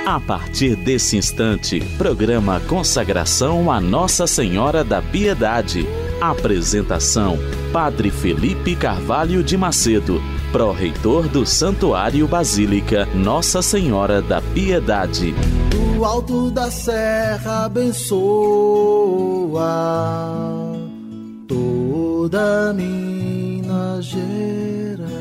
A partir desse instante, programa Consagração a Nossa Senhora da Piedade. Apresentação: Padre Felipe Carvalho de Macedo, pró-reitor do Santuário Basílica Nossa Senhora da Piedade. Do alto da serra abençoa toda Minas Gerais.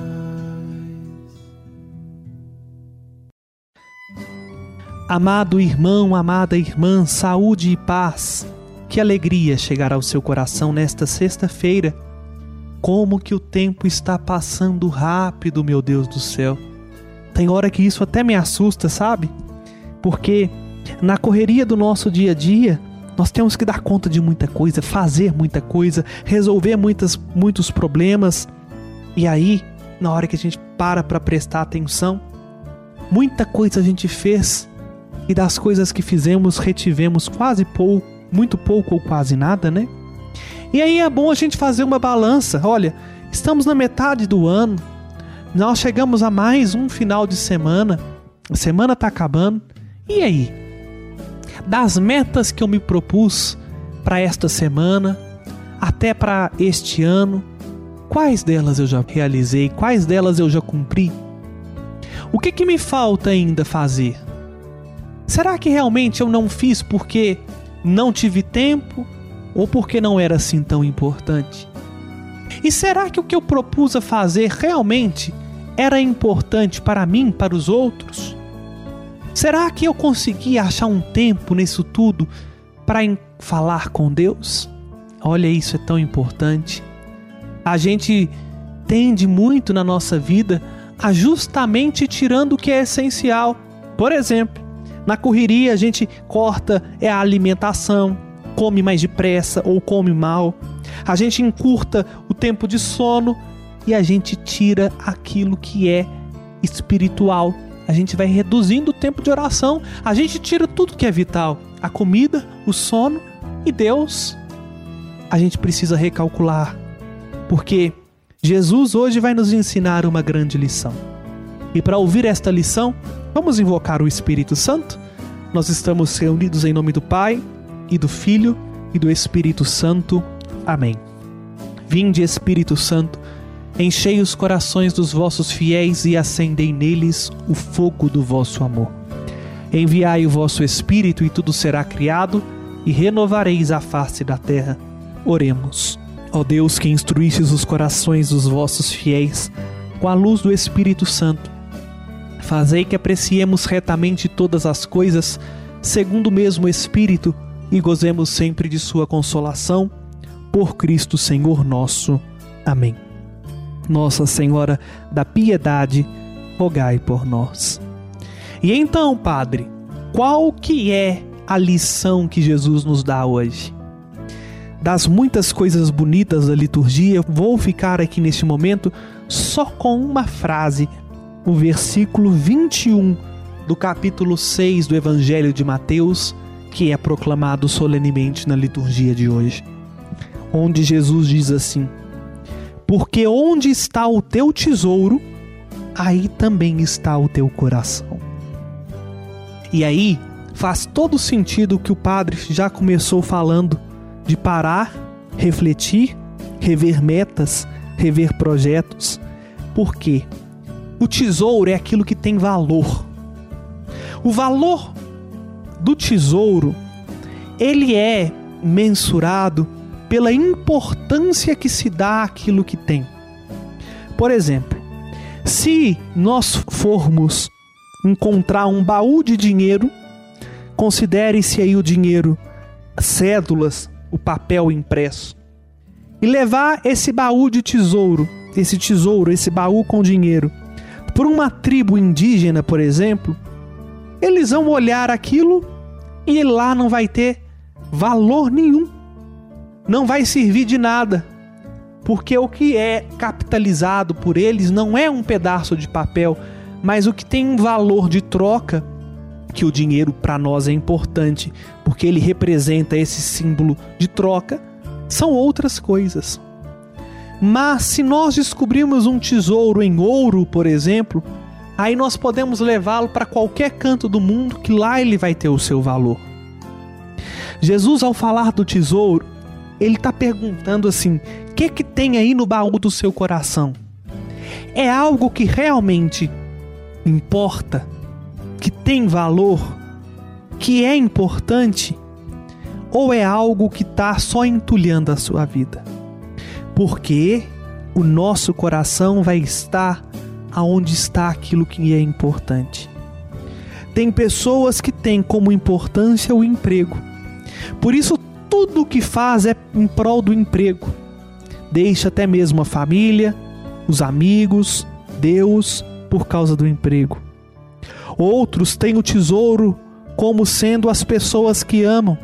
Amado irmão, amada irmã, saúde e paz. Que alegria chegar ao seu coração nesta sexta-feira. Como que o tempo está passando rápido, meu Deus do céu. Tem hora que isso até me assusta, sabe? Porque na correria do nosso dia a dia, nós temos que dar conta de muita coisa, fazer muita coisa, resolver muitos problemas. E aí, na hora que a gente para prestar atenção, muita coisa a gente fez. E das coisas que fizemos, retivemos quase pouco, muito pouco ou quase nada, né? E aí é bom a gente fazer uma balança. Olha, estamos na metade do ano, nós chegamos a mais um final de semana, a semana está acabando. E aí? Das metas que eu me propus para esta semana, até para este ano, quais delas eu já realizei? Quais delas eu já cumpri? O que me falta ainda fazer? Será que realmente eu não fiz porque não tive tempo ou porque não era assim tão importante? E será que o que eu propus a fazer realmente era importante para mim, para os outros? Será que eu consegui achar um tempo nisso tudo para falar com Deus? Olha, isso é tão importante. A gente tende muito na nossa vida a justamente tirando o que é essencial. Por exemplo, na correria a gente corta a alimentação, come mais depressa ou come mal. A gente encurta o tempo de sono e a gente tira aquilo que é espiritual. A gente vai reduzindo o tempo de oração. A gente tira tudo que é vital. A comida, o sono e Deus. A gente precisa recalcular. Porque Jesus hoje vai nos ensinar uma grande lição. E para ouvir esta lição, vamos invocar o Espírito Santo? Nós estamos reunidos em nome do Pai, e do Filho, e do Espírito Santo. Amém. Vinde, Espírito Santo, enchei os corações dos vossos fiéis e acendei neles o fogo do vosso amor. Enviai o vosso Espírito e tudo será criado, e renovareis a face da terra. Oremos. Ó Deus, que instruístes os corações dos vossos fiéis com a luz do Espírito Santo, fazei que apreciemos retamente todas as coisas, segundo o mesmo Espírito, e gozemos sempre de sua consolação, por Cristo Senhor nosso. Amém. Nossa Senhora da Piedade, rogai por nós. E então, Padre, qual que é a lição que Jesus nos dá hoje? Das muitas coisas bonitas da liturgia, vou ficar aqui neste momento só com uma frase, o versículo 21 do capítulo 6 do Evangelho de Mateus, que é proclamado solenemente na liturgia de hoje, onde Jesus diz assim: porque onde está o teu tesouro, aí também está o teu coração. E aí faz todo sentido o que o padre já começou falando, de parar, refletir, rever metas, rever projetos. Por quê? O tesouro é aquilo que tem valor. O valor do tesouro, ele é mensurado pela importância que se dá àquilo que tem. Por exemplo, se nós formos encontrar um baú de dinheiro, considere-se aí o dinheiro, cédulas, o papel impresso, e levar esse baú de tesouro, esse baú com dinheiro, por uma tribo indígena, por exemplo, eles vão olhar aquilo e lá não vai ter valor nenhum. Não vai servir de nada, porque o que é capitalizado por eles não é um pedaço de papel, mas o que tem um valor de troca, que o dinheiro para nós é importante, porque ele representa esse símbolo de troca, são outras coisas. Mas se nós descobrirmos um tesouro em ouro, por exemplo, aí nós podemos levá-lo para qualquer canto do mundo, que lá ele vai ter o seu valor. Jesus, ao falar do tesouro, ele está perguntando assim: o que tem aí no baú do seu coração? É algo que realmente importa, que tem valor, que é importante? Ou é algo que está só entulhando a sua vida? Porque o nosso coração vai estar aonde está aquilo que é importante. Tem pessoas que têm como importância o emprego. Por isso, tudo o que faz é em prol do emprego. Deixa até mesmo a família, os amigos, Deus, por causa do emprego. Outros têm o tesouro como sendo as pessoas que amam.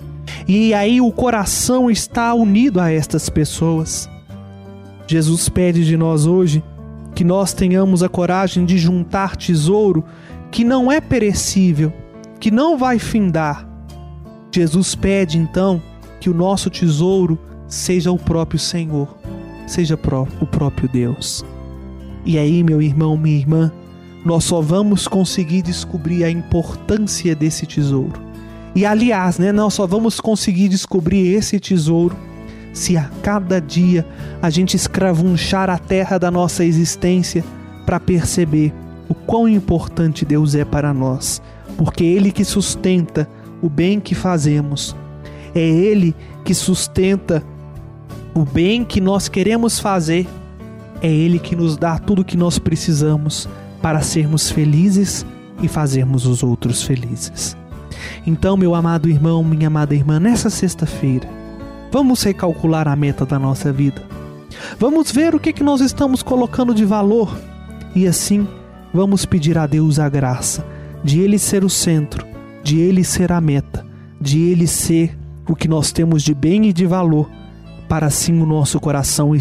E aí o coração está unido a estas pessoas. Jesus pede de nós hoje que nós tenhamos a coragem de juntar tesouro que não é perecível, que não vai findar. Jesus pede então que o nosso tesouro seja o próprio Senhor, seja o próprio Deus. E aí, meu irmão, minha irmã, nós só vamos conseguir descobrir a importância desse tesouro. E aliás, nós só vamos conseguir descobrir esse tesouro se a cada dia a gente escravunchar a terra da nossa existência para perceber o quão importante Deus é para nós. Porque é Ele que sustenta o bem que fazemos. É Ele que sustenta o bem que nós queremos fazer. É Ele que nos dá tudo o que nós precisamos para sermos felizes e fazermos os outros felizes. Então, meu amado irmão, minha amada irmã, nessa sexta-feira, vamos recalcular a meta da nossa vida. Vamos ver o que nós estamos colocando de valor. E assim, vamos pedir a Deus a graça de Ele ser o centro, de Ele ser a meta, de Ele ser o que nós temos de bem e de valor, para assim o nosso coração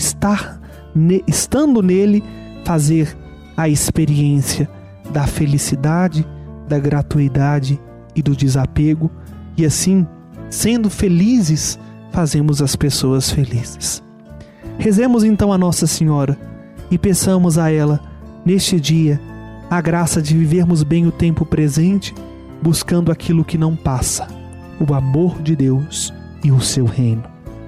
estando nele, fazer a experiência da felicidade, da gratuidade e do desapego, e assim, sendo felizes, fazemos as pessoas felizes. Rezemos então a Nossa Senhora e peçamos a ela, neste dia, a graça de vivermos bem o tempo presente, buscando aquilo que não passa, o amor de Deus e o seu reino.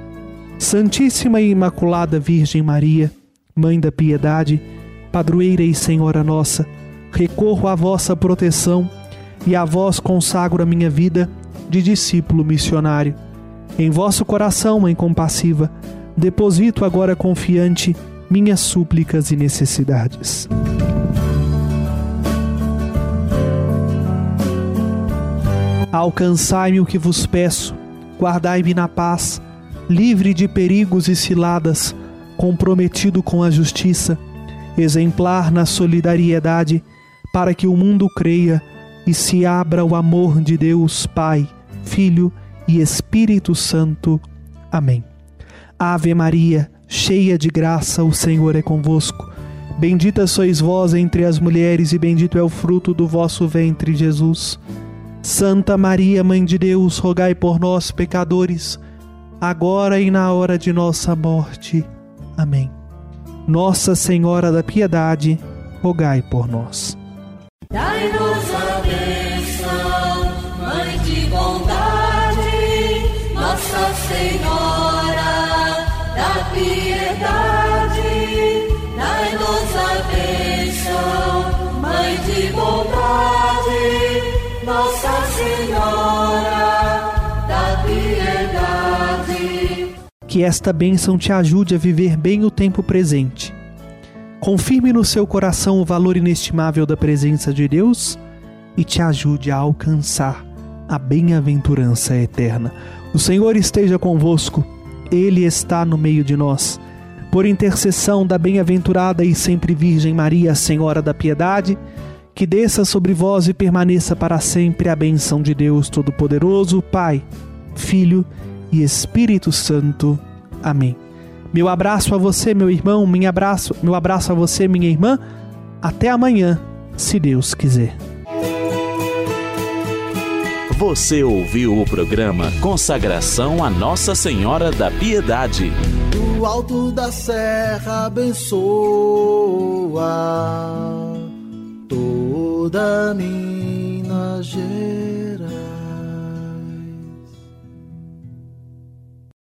Santíssima e Imaculada Virgem Maria, Mãe da Piedade, Padroeira e Senhora nossa, recorro à vossa proteção e a vós consagro a minha vida de discípulo missionário. Em vosso coração, Mãe compassiva, deposito agora confiante minhas súplicas e necessidades. Alcançai-me o que vos peço, guardai-me na paz, livre de perigos e ciladas, comprometido com a justiça, exemplar na solidariedade, para que o mundo creia e se abra o amor de Deus Pai, Filho e Espírito Santo. Amém. Ave Maria, cheia de graça, o Senhor é convosco. Bendita sois vós entre as mulheres e bendito é o fruto do vosso ventre, Jesus. Santa Maria, Mãe de Deus, rogai por nós, pecadores, agora e na hora de nossa morte. Amém. Nossa Senhora da Piedade, rogai por nós. Dai-nos a bênção, Mãe de bondade, Nossa Senhora da Piedade. Dai-nos a bênção, Mãe de bondade, Nossa Senhora da Piedade. Que esta bênção te ajude a viver bem o tempo presente. Confirme no seu coração o valor inestimável da presença de Deus e te ajude a alcançar a bem-aventurança eterna. O Senhor esteja convosco, Ele está no meio de nós. Por intercessão da bem-aventurada e sempre Virgem Maria, Senhora da Piedade, que desça sobre vós e permaneça para sempre a bênção de Deus Todo-Poderoso, Pai, Filho e Espírito Santo. Amém. Meu abraço a você, meu irmão, meu abraço a você, minha irmã. Até amanhã, se Deus quiser. Você ouviu o programa Consagração a Nossa Senhora da Piedade. Do alto da serra abençoa toda Minas Gerais.